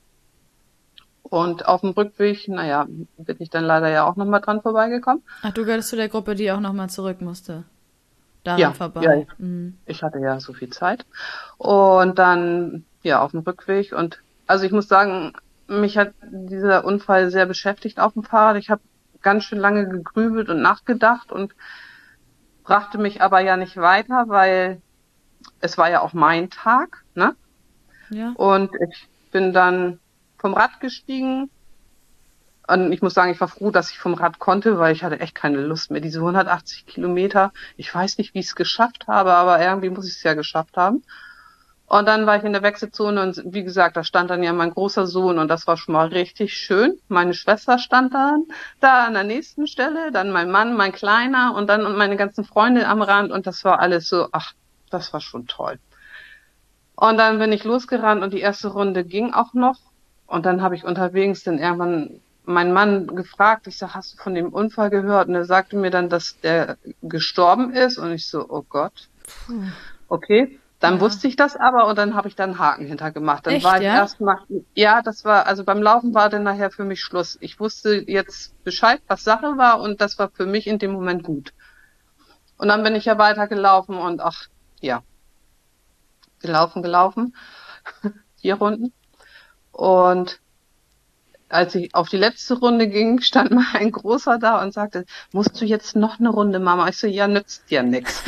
Und auf dem Rückweg, naja, bin ich dann leider ja auch nochmal dran vorbeigekommen. Ach, du gehörst zu der Gruppe, die auch nochmal zurück musste. Daran Ja, vorbei. ich hatte ja so viel Zeit. Und dann, ja, auf dem Rückweg. Und also ich muss sagen, mich hat dieser Unfall sehr beschäftigt auf dem Fahrrad. Ich habe ganz schön lange gegrübelt und nachgedacht und brachte mich aber ja nicht weiter, weil es war ja auch mein Tag, ne? Ja. Und ich bin dann vom Rad gestiegen. Und ich muss sagen, ich war froh, dass ich vom Rad konnte, weil ich hatte echt keine Lust mehr. Diese 180 Kilometer, ich weiß nicht, wie ich es geschafft habe, aber irgendwie muss ich es ja geschafft haben. Und dann war ich in der Wechselzone und wie gesagt, da stand dann ja mein großer Sohn und das war schon mal richtig schön. Meine Schwester stand dann da an der nächsten Stelle, dann mein Mann, mein Kleiner und dann meine ganzen Freunde am Rand und das war alles so, ach, das war schon toll. Und dann bin ich losgerannt und die erste Runde ging auch noch. Und dann habe ich unterwegs dann irgendwann meinen Mann gefragt. Ich sag, hast du von dem Unfall gehört? Und er sagte mir dann, dass der gestorben ist. Und ich so, oh Gott. Okay. Dann Ja. wusste ich das aber und dann habe ich dann einen Haken hintergemacht. Dann Echt, war ich ja? erstmal, ja, das war, also beim Laufen war dann nachher für mich Schluss. Ich wusste jetzt Bescheid, was Sache war und das war für mich in dem Moment gut. Und dann bin ich ja weitergelaufen und ach, ja, gelaufen, 4 Runden. Und als ich auf die letzte Runde ging, stand mal ein Großer da und sagte, musst du jetzt noch eine Runde, Mama? Ich so, ja, nützt ja nix.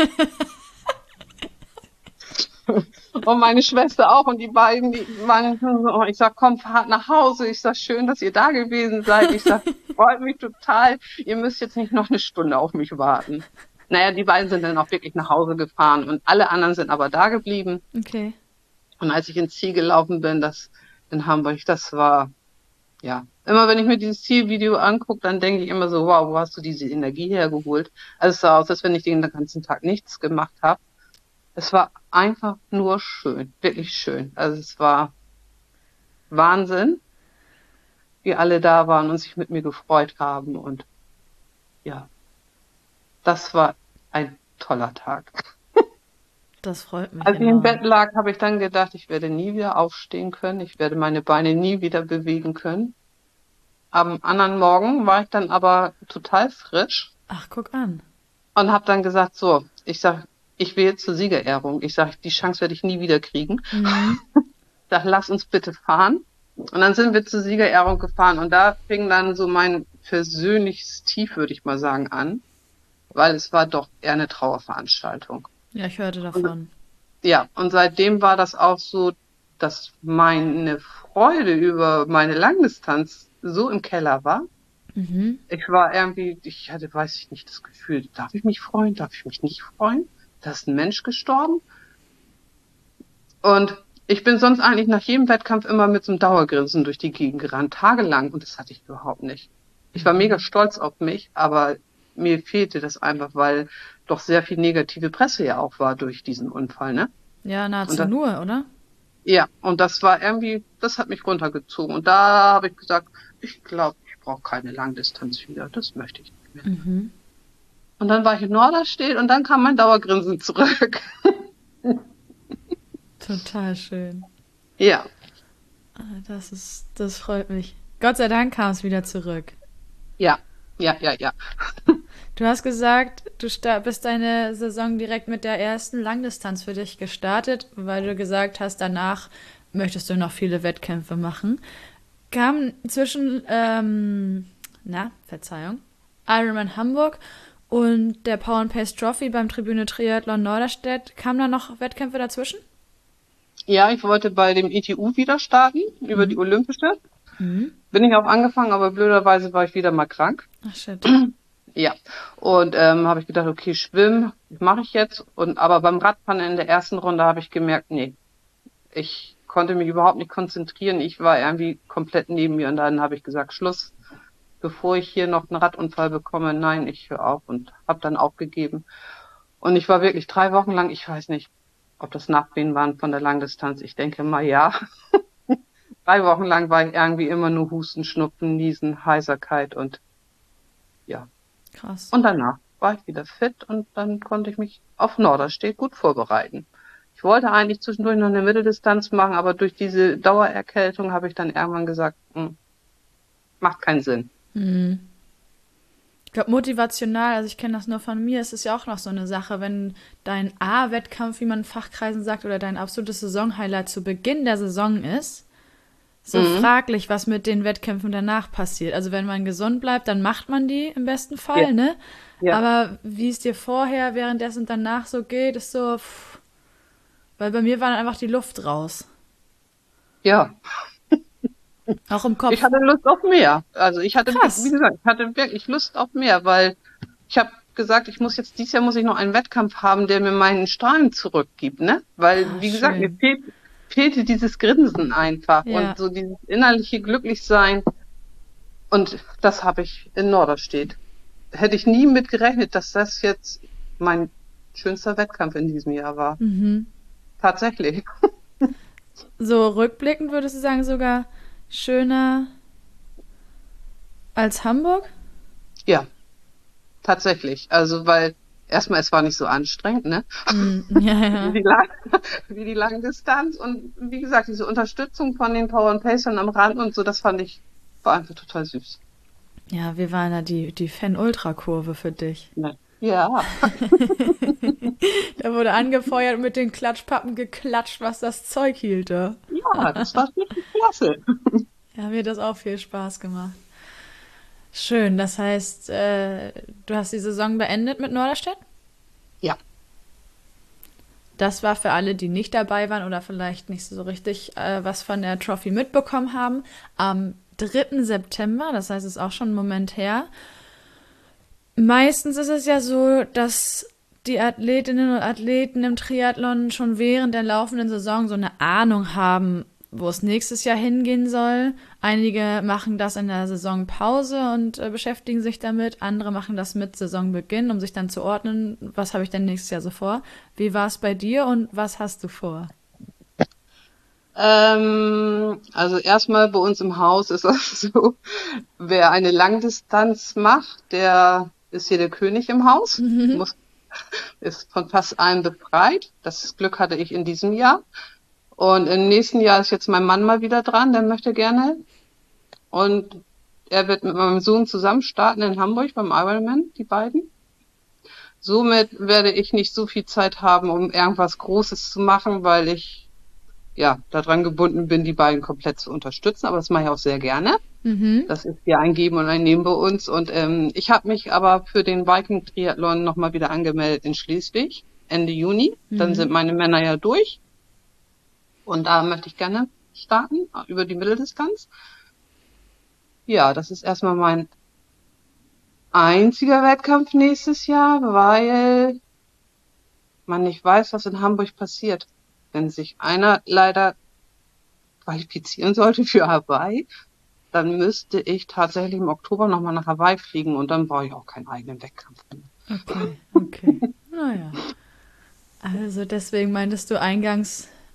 Und meine Schwester auch und die beiden, die waren so, ich sag, komm, fahrt nach Hause. Ich sag, schön, dass ihr da gewesen seid. Ich sag, freut mich total. Ihr müsst jetzt nicht noch eine Stunde auf mich warten. Naja, die beiden sind dann auch wirklich nach Hause gefahren und alle anderen sind aber da geblieben. Okay. Und als ich ins Ziel gelaufen bin, das in Hamburg, das war, ja, immer wenn ich mir dieses Zielvideo angucke, dann denke ich immer so, wow, wo hast du diese Energie hergeholt? Also es sah aus, als wenn ich den ganzen Tag nichts gemacht habe. Es war einfach nur schön, wirklich schön. Also es war Wahnsinn, wie alle da waren und sich mit mir gefreut haben. Und ja, das war ein toller Tag. Das freut mich Als ich im enorm. Bett lag, habe ich dann gedacht, ich werde nie wieder aufstehen können. Ich werde meine Beine nie wieder bewegen können. Am anderen Morgen war ich dann aber total frisch Ach, guck an. und habe dann gesagt, so, ich sag, ich will jetzt zur Siegerehrung. Ich sag, die Chance werde ich nie wieder kriegen. Sag, lass uns bitte fahren. Und dann sind wir zur Siegerehrung gefahren und da fing dann so mein persönliches Tief, würde ich mal sagen, an, weil es war doch eher eine Trauerveranstaltung. Ja, ich hörte davon. Ja, und seitdem war das auch so, dass meine Freude über meine Langdistanz so im Keller war. Ich war irgendwie, ich hatte, weiß ich nicht, das Gefühl, darf ich mich freuen, darf ich mich nicht freuen? Da ist ein Mensch gestorben. Und ich bin sonst eigentlich nach jedem Wettkampf immer mit so einem Dauergrinsen durch die Gegend gerannt, tagelang, und das hatte ich überhaupt nicht. Ich war mega stolz auf mich, aber mir fehlte das einfach, weil doch sehr viel negative Presse ja auch war durch diesen Unfall, ne? Ja, Und nahezu das, nur, oder? Ja, und das war irgendwie, das hat mich runtergezogen. Und da habe ich gesagt, ich glaube, ich brauche keine Langdistanz wieder. Das möchte ich nicht mehr. Mhm. Und dann war ich in Norderstedt und dann kam mein Dauergrinsen zurück. Total schön. Ja, Das freut mich. Gott sei Dank kam es wieder zurück. ja, ja. Du hast gesagt, bist deine Saison direkt mit der ersten Langdistanz für dich gestartet, weil du gesagt hast, danach möchtest du noch viele Wettkämpfe machen. Kam zwischen, Verzeihung, Ironman Hamburg und der Power and Pace Trophy beim Tribüne Triathlon Norderstedt, kamen da noch Wettkämpfe dazwischen? Ja, ich wollte bei dem ITU wieder starten, über die Mhm. Olympische. Mhm. Bin ich auch angefangen, aber blöderweise war ich wieder mal krank. Ach shit. Ja, und habe ich gedacht, okay, Schwimmen mache ich jetzt. Aber beim Radfahren in der ersten Runde habe ich gemerkt, nee, ich konnte mich überhaupt nicht konzentrieren. Ich war irgendwie komplett neben mir und dann habe ich gesagt, Schluss, bevor ich hier noch einen Radunfall bekomme. Nein, ich höre auf und habe dann aufgegeben. Und ich war wirklich 3 Wochen lang, ich weiß nicht, ob das Nachwehen waren von der Langdistanz. Ich denke mal ja. 3 Wochen lang war ich irgendwie immer nur Husten, Schnupfen, Niesen, Heiserkeit und ja. Krass. Und danach war ich wieder fit und dann konnte ich mich auf Norderstedt gut vorbereiten. Ich wollte eigentlich zwischendurch noch eine Mitteldistanz machen, aber durch diese Dauererkältung habe ich dann irgendwann gesagt, macht keinen Sinn. Mhm. Ich glaube, motivational, also ich kenne das nur von mir, ist es ja auch noch so eine Sache, wenn dein A-Wettkampf, wie man in Fachkreisen sagt, oder dein absolutes Saisonhighlight zu Beginn der Saison ist, so Mhm. fraglich, was mit den Wettkämpfen danach passiert. Also wenn man gesund bleibt, dann macht man die im besten Ja, Fall, ne? ja, Aber wie es dir vorher, währenddessen und danach so geht, ist so, weil bei mir war dann einfach die Luft raus. ja. Auch im Ich Kopf. hatte Lust auf mehr. Also ich hatte, wie Krass. gesagt, ich hatte wirklich Lust auf mehr, weil ich habe gesagt, dieses Jahr muss ich noch einen Wettkampf haben, der mir meinen Strahlen zurückgibt, ne? Weil, Ah, wie gesagt, schön. fehlte dieses Grinsen einfach und Ja. so dieses innerliche Glücklichsein. Und das habe ich in Norderstedt. Hätte ich nie mit gerechnet, dass das jetzt mein schönster Wettkampf in diesem Jahr war. Mhm. Tatsächlich. So rückblickend würdest du sagen, sogar schöner als Hamburg? Ja, tatsächlich. Also, weil erstmal, es war nicht so anstrengend, ne? Hm, ja, Wie ja. die, Lang wie die Langdistanz. Und wie gesagt, diese Unterstützung von den Power and Pacern am Rand und so, das fand ich, war einfach total süß. Ja, wir waren ja die Fan-Ultra-Kurve für dich. Ne? Ja, Da wurde angefeuert und mit den Klatschpappen geklatscht, was das Zeug hielte. ja, das war wirklich klasse. Ja, mir hat das auch viel Spaß gemacht. Schön, das heißt, du hast die Saison beendet mit Norderstedt? Ja. Das war für alle, die nicht dabei waren oder vielleicht nicht so richtig was von der Trophy mitbekommen haben. Am 3. September, das heißt, es ist auch schon ein Moment her. Meistens ist es ja so, dass die Athletinnen und Athleten im Triathlon schon während der laufenden Saison so eine Ahnung haben, wo es nächstes Jahr hingehen soll. Einige machen das in der Saisonpause und beschäftigen sich damit. Andere machen das mit Saisonbeginn, um sich dann zu ordnen, was habe ich denn nächstes Jahr so vor. Wie war es bei dir und was hast du vor? Also erstmal bei uns im Haus ist das so, wer eine Langdistanz macht, der ist hier der König im Haus, muss, ist von fast allem befreit. Das Glück hatte ich in diesem Jahr. Und im nächsten Jahr ist jetzt mein Mann mal wieder dran, der möchte gerne. Und er wird mit meinem Sohn zusammen starten in Hamburg beim Ironman, die beiden. Somit werde ich nicht so viel Zeit haben, um irgendwas Großes zu machen, weil ich ja daran gebunden bin, die beiden komplett zu unterstützen. Aber das mache ich auch sehr gerne. Mhm. Das ist ja ein Geben und ein Nehmen bei uns. Und ich habe mich aber für den Viking-Triathlon nochmal wieder angemeldet in Schleswig, Ende Juni. Dann Mhm. sind meine Männer ja durch. Und da möchte ich gerne starten, über die Mitteldistanz. Ja, das ist erstmal mein einziger Wettkampf nächstes Jahr, weil man nicht weiß, was in Hamburg passiert. Wenn sich einer leider qualifizieren sollte für Hawaii, dann müsste ich tatsächlich im Oktober nochmal nach Hawaii fliegen und dann brauche ich auch keinen eigenen Wettkampf mehr. Okay, okay. Naja. Also deswegen meintest du eingangs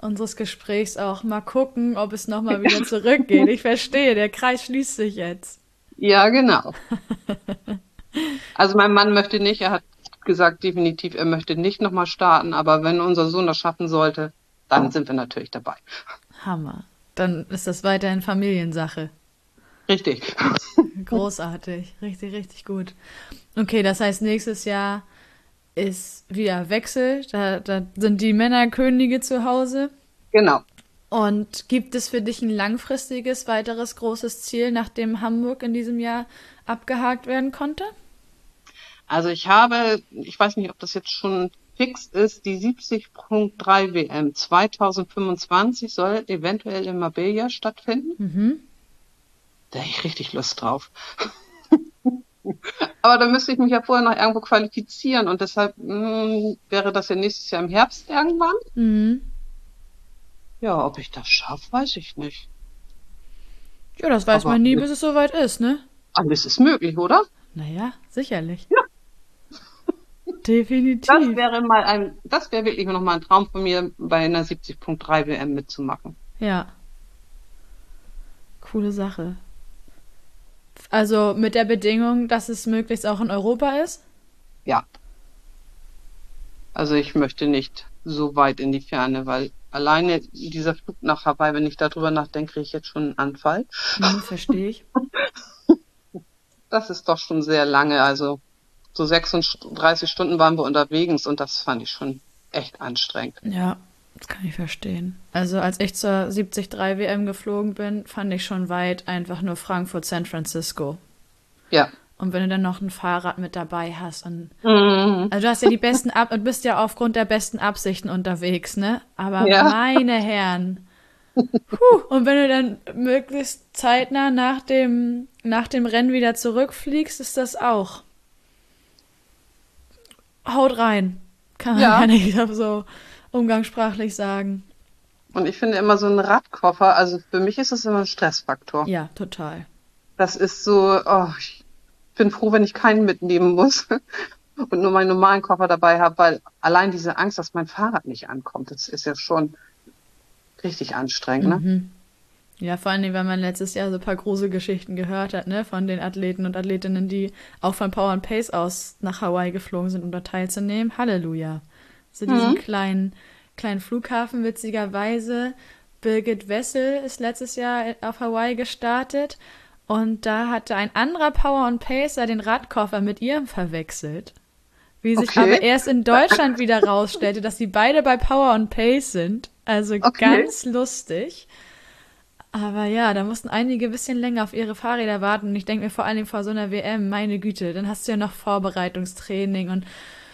unseres Gesprächs auch. Mal gucken, ob es nochmal wieder zurückgeht. Ich verstehe, der Kreis schließt sich jetzt. Ja, genau. Also mein Mann möchte nicht, er hat gesagt definitiv, er möchte nicht nochmal starten, aber wenn unser Sohn das schaffen sollte, dann sind wir natürlich dabei. Hammer. Dann ist das weiterhin Familiensache. Richtig. Großartig. Richtig, richtig gut. Okay, das heißt, nächstes Jahr ist wieder Wechsel. Da sind die Männerkönige zu Hause. Genau. Und gibt es für dich ein langfristiges, weiteres großes Ziel, nachdem Hamburg in diesem Jahr abgehakt werden konnte? Also ich weiß nicht, ob das jetzt schon fix ist, die 70.3 WM 2025 soll eventuell in Marbella stattfinden. Da hätte ich richtig Lust drauf. Aber da müsste ich mich ja vorher noch irgendwo qualifizieren und deshalb wäre das ja nächstes Jahr im Herbst irgendwann. Ja, ob ich das schaffe, weiß ich nicht. Ja, das weiß Aber man nie, bis es soweit ist, ne? alles ist möglich, oder? Naja, sicherlich. Ja. Das Definitiv. das wäre wirklich noch mal ein Traum von mir, bei einer 70.3 WM mitzumachen. Ja, coole Sache. Also mit der Bedingung, dass es möglichst auch in Europa ist? Ja, also ich möchte nicht so weit in die Ferne, weil alleine dieser Flug nach Hawaii, wenn ich darüber nachdenke, kriege ich jetzt schon einen Anfall. Verstehe ich. Das ist doch schon sehr lange, also so 36 Stunden waren wir unterwegs und das fand ich schon echt anstrengend. Ja, das kann ich verstehen. Also als ich zur 73 WM geflogen bin, fand ich schon weit einfach nur Frankfurt, San Francisco. Ja. Und wenn du dann noch ein Fahrrad mit dabei hast und Mhm. also du hast ja die besten und bist ja aufgrund der besten Absichten unterwegs, ne? Aber Ja. meine Herren. Puh, und wenn du dann möglichst zeitnah nach dem Rennen wieder zurückfliegst, ist das auch. Haut rein. Kann Ja. ich so umgangssprachlich sagen. Und ich finde immer so ein Radkoffer, also für mich ist es immer ein Stressfaktor. Ja, total. Das ist so, ich bin froh, wenn ich keinen mitnehmen muss und nur meinen normalen Koffer dabei habe, weil allein diese Angst, dass mein Fahrrad nicht ankommt, das ist ja schon richtig anstrengend, ne? Ja, vor allen Dingen, weil man letztes Jahr so ein paar Gruselgeschichten gehört hat, ne, von den Athleten und Athletinnen, die auch von Power and Pace aus nach Hawaii geflogen sind, um da teilzunehmen. Halleluja. So diesen kleinen Flughafen, witzigerweise. Birgit Wessel ist letztes Jahr auf Hawaii gestartet und da hatte ein anderer Power and Pacer den Radkoffer mit ihrem verwechselt. Wie sich Okay. aber erst in Deutschland wieder rausstellte, dass sie beide bei Power and Pace sind. Also Okay. ganz lustig. Aber ja, da mussten einige ein bisschen länger auf ihre Fahrräder warten. Und ich denke mir vor allem vor so einer WM, meine Güte, dann hast du ja noch Vorbereitungstraining und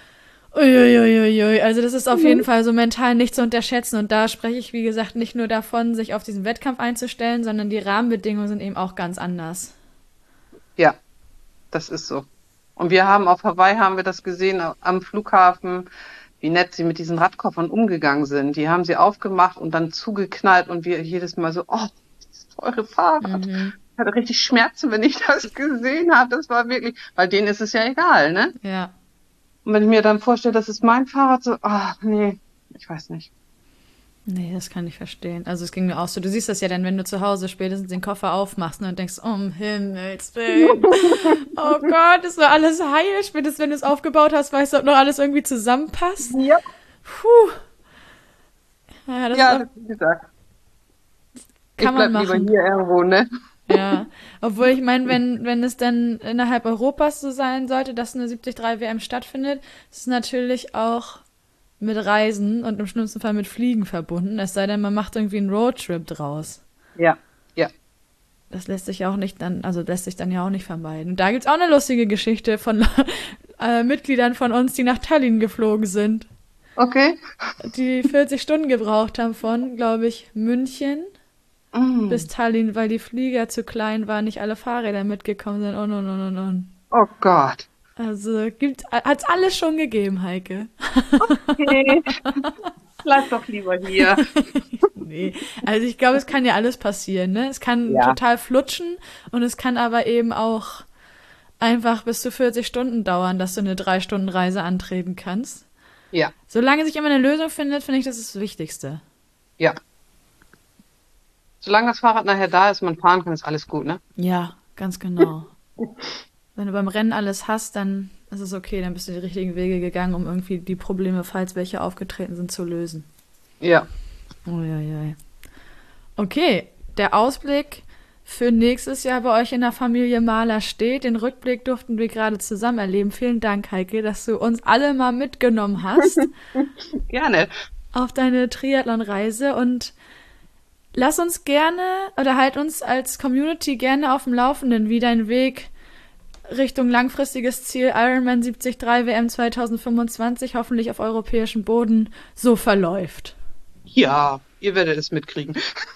uiuiuiui. Also das ist auf jeden Fall so mental nicht zu unterschätzen. Und da spreche ich, wie gesagt, nicht nur davon, sich auf diesen Wettkampf einzustellen, sondern die Rahmenbedingungen sind eben auch ganz anders. Ja, das ist so. Und auf Hawaii haben wir das gesehen am Flughafen, wie nett sie mit diesen Radkoffern umgegangen sind. Die haben sie aufgemacht und dann zugeknallt und wir jedes Mal so, oh, dieses teure Fahrrad. Ich hatte richtig Schmerzen, wenn ich das gesehen habe. Das war wirklich, weil denen ist es ja egal, ne? Ja. Und wenn ich mir dann vorstelle, das ist mein Fahrrad, so, nee, ich weiß nicht. Nee, das kann ich verstehen. Also es ging mir auch so. Du siehst das ja dann, wenn du zu Hause spätestens den Koffer aufmachst, ne, und denkst, um Himmels Willen. Oh Gott, ist doch alles heil. Spätestens wenn du es aufgebaut hast, weißt du, ob noch alles irgendwie zusammenpasst. Ja. Puh. Ja, das Ja, ist das wie gesagt. kann Ich man bleib lieber machen. hier irgendwo, ne? Ja. Obwohl ich meine, wenn es dann innerhalb Europas so sein sollte, dass eine 73 WM stattfindet, ist es natürlich auch mit Reisen und im schlimmsten Fall mit Fliegen verbunden. Es sei denn, man macht irgendwie einen Roadtrip draus. Ja, ja. Das lässt sich ja auch nicht dann, also lässt sich dann ja auch nicht vermeiden. Und da gibt's auch eine lustige Geschichte von Mitgliedern von uns, die nach Tallinn geflogen sind. Okay. Die 40 Stunden gebraucht haben von, glaube ich, München bis Tallinn, weil die Flieger zu klein waren, nicht alle Fahrräder mitgekommen sind und. Oh Gott. Also hat's alles schon gegeben, Heike. Okay. Bleib doch lieber hier. Nee, also ich glaube, es kann ja alles passieren, ne? Es kann Ja. total flutschen und es kann aber eben auch einfach bis zu 40 Stunden dauern, dass du eine 3-Stunden-Reise antreten kannst. Ja, Solange sich immer eine Lösung findet, finde ich, das ist das Wichtigste. Ja. Solange das Fahrrad nachher da ist, man fahren kann, ist alles gut, ne? Ja, ganz genau. Wenn du beim Rennen alles hast, dann ist es okay, dann bist du die richtigen Wege gegangen, um irgendwie die Probleme, falls welche aufgetreten sind, zu lösen. Ja. Uiuiui. Okay, der Ausblick für nächstes Jahr bei euch in der Familie Mahler steht. Den Rückblick durften wir gerade zusammen erleben. Vielen Dank, Heike, dass du uns alle mal mitgenommen hast Gerne. auf deine Triathlon-Reise und lass uns gerne oder halt uns als Community gerne auf dem Laufenden, wie dein Weg Richtung langfristiges Ziel Ironman 73 WM 2025 hoffentlich auf europäischem Boden so verläuft. Ja, ihr werdet es mitkriegen.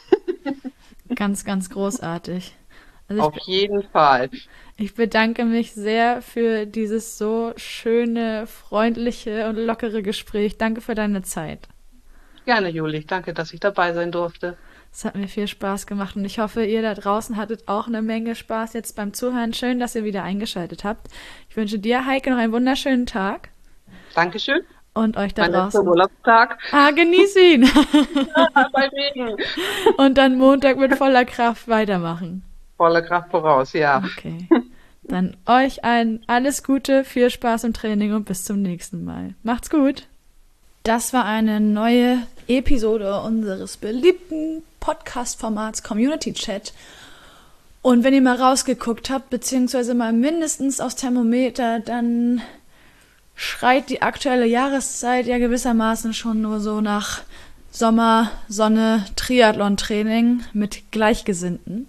Ganz, ganz großartig. Also Auf jeden Fall. ich bedanke mich sehr für dieses so schöne, freundliche und lockere Gespräch. Danke für deine Zeit. Gerne, Juli. Danke, dass ich dabei sein durfte. Es hat mir viel Spaß gemacht und ich hoffe, ihr da draußen hattet auch eine Menge Spaß jetzt beim Zuhören. Schön, dass ihr wieder eingeschaltet habt. Ich wünsche dir, Heike, noch einen wunderschönen Tag Dankeschön. und euch da Mein letzter draußen. Urlaubstag. Genieß ihn! Ja, bei Regen. Und dann Montag mit voller Kraft weitermachen. Voller Kraft voraus, ja. Okay. Dann euch alles Gute, viel Spaß im Training und bis zum nächsten Mal. Macht's gut! Das war eine neue Episode unseres beliebten Podcast-Formats Community Chat. Und wenn ihr mal rausgeguckt habt, beziehungsweise mal mindestens aufs Thermometer, dann schreit die aktuelle Jahreszeit ja gewissermaßen schon nur so nach Sommer, Sonne, Triathlon-Training mit Gleichgesinnten.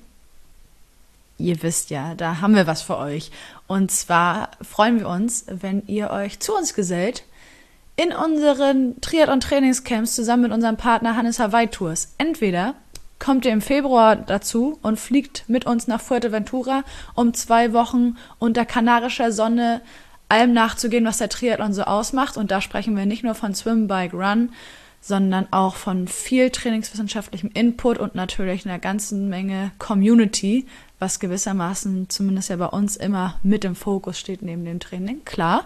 Ihr wisst ja, da haben wir was für euch. Und zwar freuen wir uns, wenn ihr euch zu uns gesellt in unseren Triathlon-Trainingscamps zusammen mit unserem Partner Hannes Hawaii Tours. Entweder kommt ihr im Februar dazu und fliegt mit uns nach Fuerteventura, um 2 Wochen unter kanarischer Sonne allem nachzugehen, was der Triathlon so ausmacht. Und da sprechen wir nicht nur von Swim, Bike, Run, sondern auch von viel trainingswissenschaftlichem Input und natürlich einer ganzen Menge Community, was gewissermaßen zumindest ja bei uns immer mit im Fokus steht neben dem Training. Klar.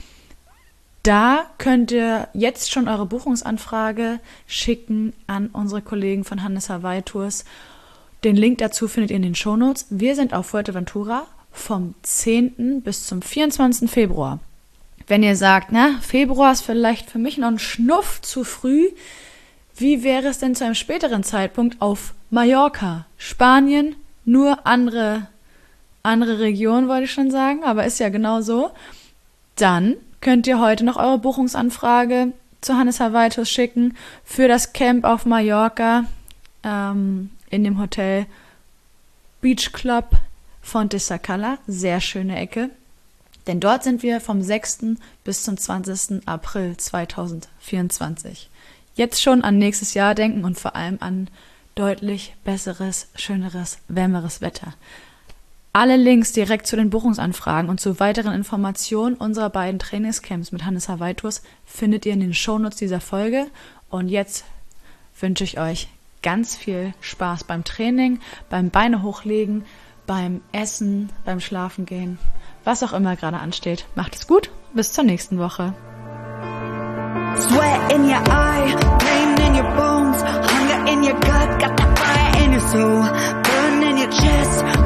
Da könnt ihr jetzt schon eure Buchungsanfrage schicken an unsere Kollegen von Hannes Hawaii Tours. Den Link dazu findet ihr in den Shownotes. Wir sind auf Fuerteventura vom 10. bis zum 24. Februar. Wenn ihr sagt, Februar ist vielleicht für mich noch ein Schnuff zu früh, wie wäre es denn zu einem späteren Zeitpunkt auf Mallorca? Spanien, nur andere Region, wollte ich schon sagen, aber ist ja genau so. Dann könnt ihr heute noch eure Buchungsanfrage zu Hannes Hawaii Tours schicken für das Camp auf Mallorca in dem Hotel Beach Club Fonte Sacala. Sehr schöne Ecke. Denn dort sind wir vom 6. bis zum 20. April 2024. Jetzt schon an nächstes Jahr denken und vor allem an deutlich besseres, schöneres, wärmeres Wetter. Alle Links direkt zu den Buchungsanfragen und zu weiteren Informationen unserer beiden Trainingscamps mit Hannes Hawaii Tours findet ihr in den Shownotes dieser Folge. Und jetzt wünsche ich euch ganz viel Spaß beim Training, beim Beine hochlegen, beim Essen, beim Schlafengehen, was auch immer gerade ansteht. Macht es gut, bis zur nächsten Woche. Sweat in your eye, pain in your bones, hunger in your gut, got the fire in your soul, burn in your chest.